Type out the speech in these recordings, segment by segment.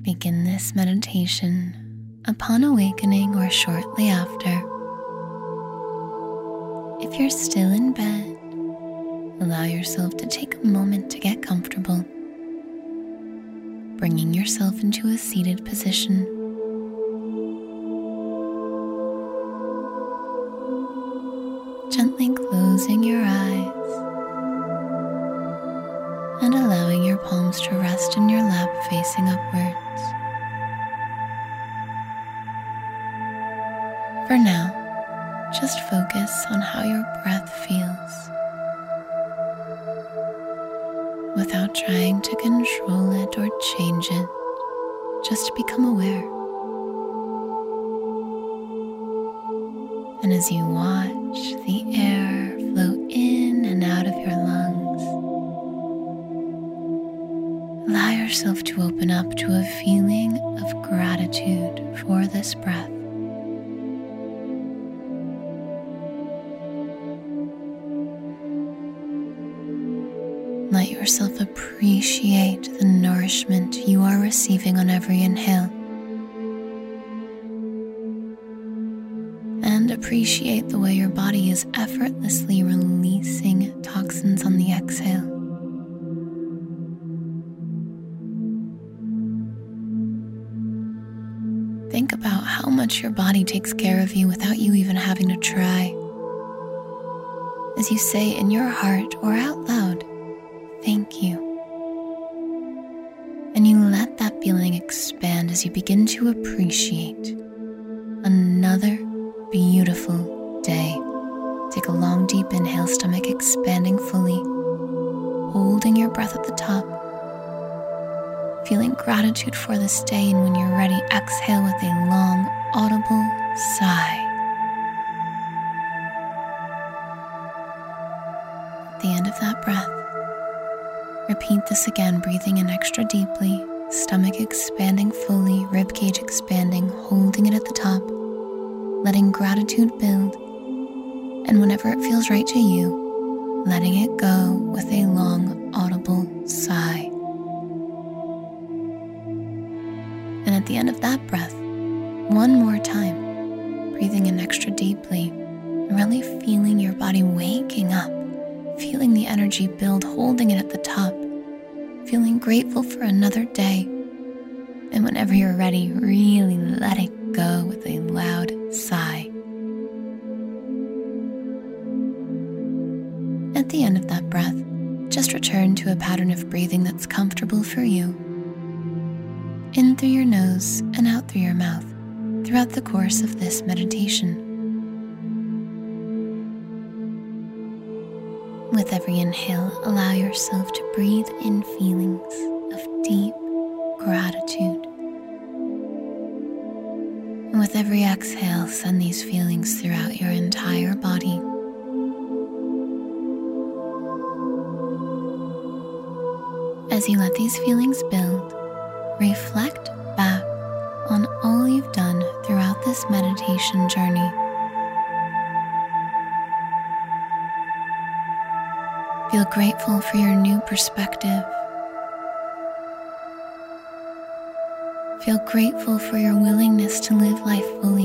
Begin this meditation upon awakening or shortly after. If you're still in bed, allow yourself to take a moment to get comfortable, bringing yourself into a seated position. Gently closing your eyes and allowing your palms to rest in your lap facing upwards. For now, just focus on how your breath feels without trying to control it or change it. Just become aware. And as you watch the air flow in and out of your lungs, allow yourself to open up to a feeling of gratitude for this breath. Let yourself appreciate the nourishment you are receiving on every inhale, and appreciate the way your body is effortlessly releasing toxins on the exhale. Think about how much your body takes care of you without you even having to try. As you say in your heart or out loud, "Thank you." And you let that feeling expand as you begin to appreciate another beautiful day. Take a long, deep inhale, stomach expanding fully, holding your breath at the top, feeling gratitude for this day, and when you're ready, exhale with a long, audible sigh. At the end of that breath, repeat this again, breathing in extra deeply, stomach expanding fully, ribcage expanding, holding it at the top, letting gratitude build, and whenever it feels right to you, letting it go with a long, audible sigh. And at the end of that breath, one more time, breathing in extra deeply, really feeling your body waking up, feeling the energy build, holding it at the top, feeling grateful for another day. And whenever you're ready, really let it go with a loud sigh. At the end of that breath, just return to a pattern of breathing that's comfortable for you. In through your nose and out through your mouth throughout the course of this meditation. With every inhale, allow yourself to breathe in feelings of deep gratitude. And with every exhale, send these feelings throughout your entire body. As you let these feelings build, reflect back on all you've done throughout this meditation journey. Feel grateful for your new perspective. Feel grateful for your willingness to live life fully.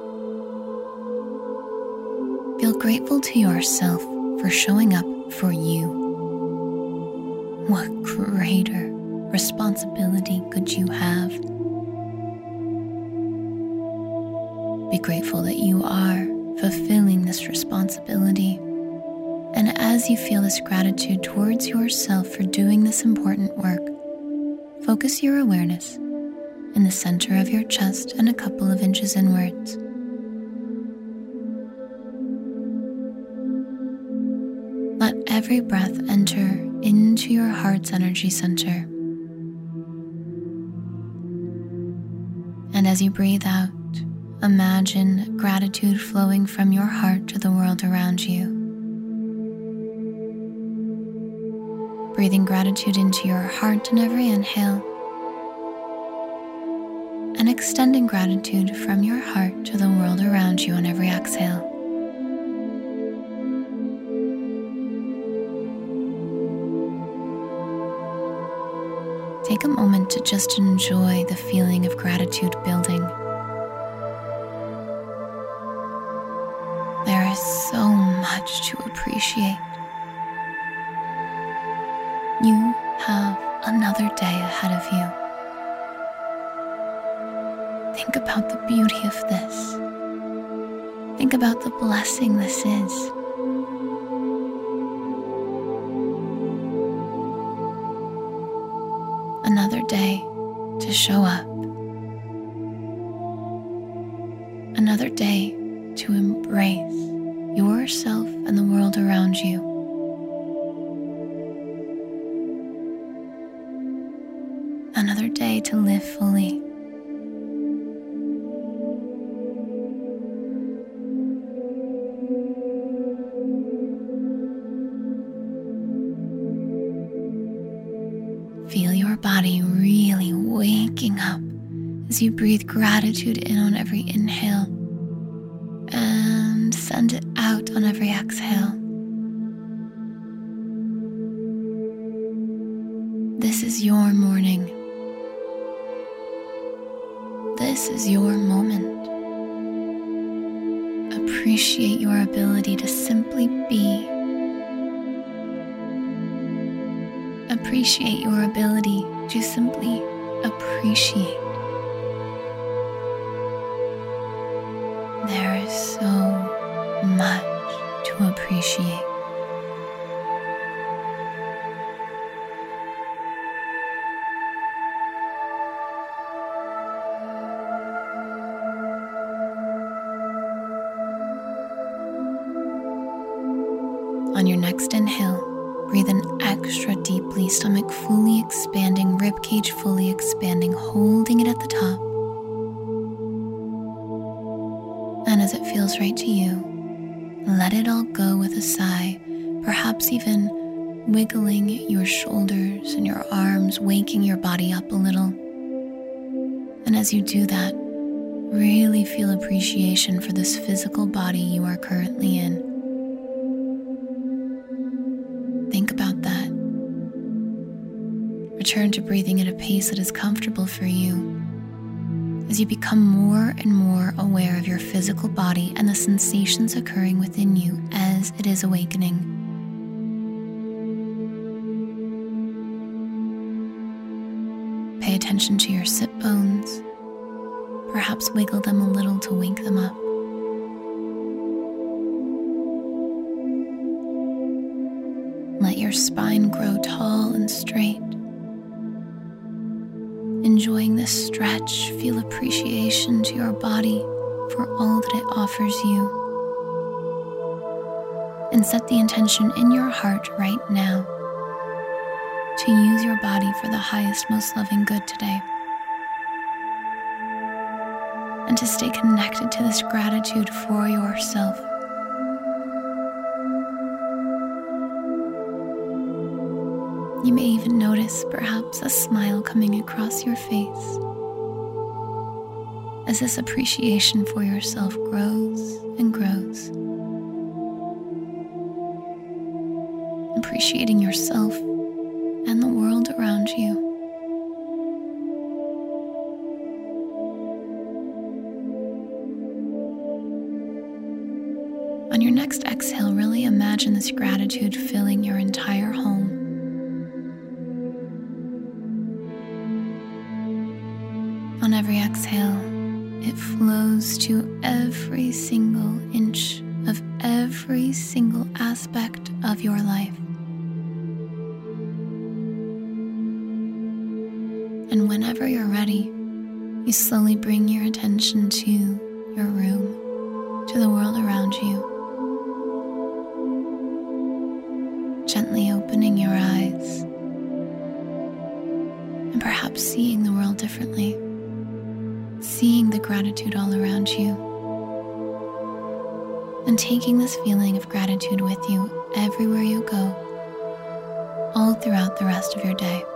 Feel grateful to yourself for showing up for you. What greater responsibility could you have? Be grateful that you are fulfilling this responsibility. And as you feel this gratitude towards yourself for doing this important work, focus your awareness in the center of your chest and a couple of inches inwards. Let every breath enter into your heart's energy center. And as you breathe out, imagine gratitude flowing from your heart to the world around you. Breathing gratitude into your heart in every inhale, and extending gratitude from your heart to the world around you on every exhale. take a moment to just enjoy the feeling of gratitude building. There is so much to appreciate. You have another day ahead of you. Think about the beauty of this. Think about the blessing this is. Another day to show up. Another day to embrace yourself and the world around you. Another day to live fully. Feel your body really waking up as you breathe gratitude in on every inhale and send it out on every exhale. This is your morning. This is your moment. Appreciate your ability to simply be. Appreciate your ability to simply appreciate. There is so much to appreciate. On your next inhale, breathe in extra deeply, stomach fully expanding, ribcage fully expanding, holding it at the top. And as it feels right to you, let it all go with a sigh, perhaps even wiggling your shoulders and your arms, waking your body up a little. And as you do that, really feel appreciation for this physical body you are currently in. Think about that. Return to breathing at a pace that is comfortable for you as you become more and more aware of your physical body and the sensations occurring within you as it is awakening. Pay attention to your sit bones. Perhaps wiggle them a little to wake them up. Let your spine grow tall and straight. Enjoying this stretch, feel appreciation to your body for all that it offers you. And set the intention in your heart right now to use your body for the highest, most loving good today. And to stay connected to this gratitude for yourself. You may even notice perhaps a smile coming across your face as this appreciation for yourself grows and grows. Appreciating yourself and the world around you. On your next exhale, really imagine this gratitude filling your entire home. On every exhale, it flows to every single inch of every single aspect of your life. And whenever you're ready, you slowly bring your attention to your room, to the world around you. Gently opening your eyes and perhaps seeing the world differently. Seeing the gratitude all around you, and taking this feeling of gratitude with you everywhere you go, all throughout the rest of your day.